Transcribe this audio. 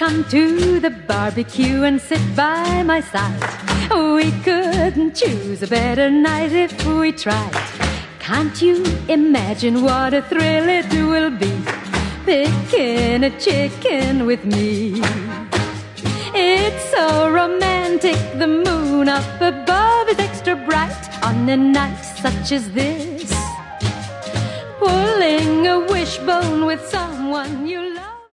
come to the barbecue and sit by my side. We couldn't choose a better night if we tried. Can't you imagine what a thrill it will be, picking a chicken with me? It's so romantic, the moon up above is extra bright on a night such as this. Pulling a wishbone with someone you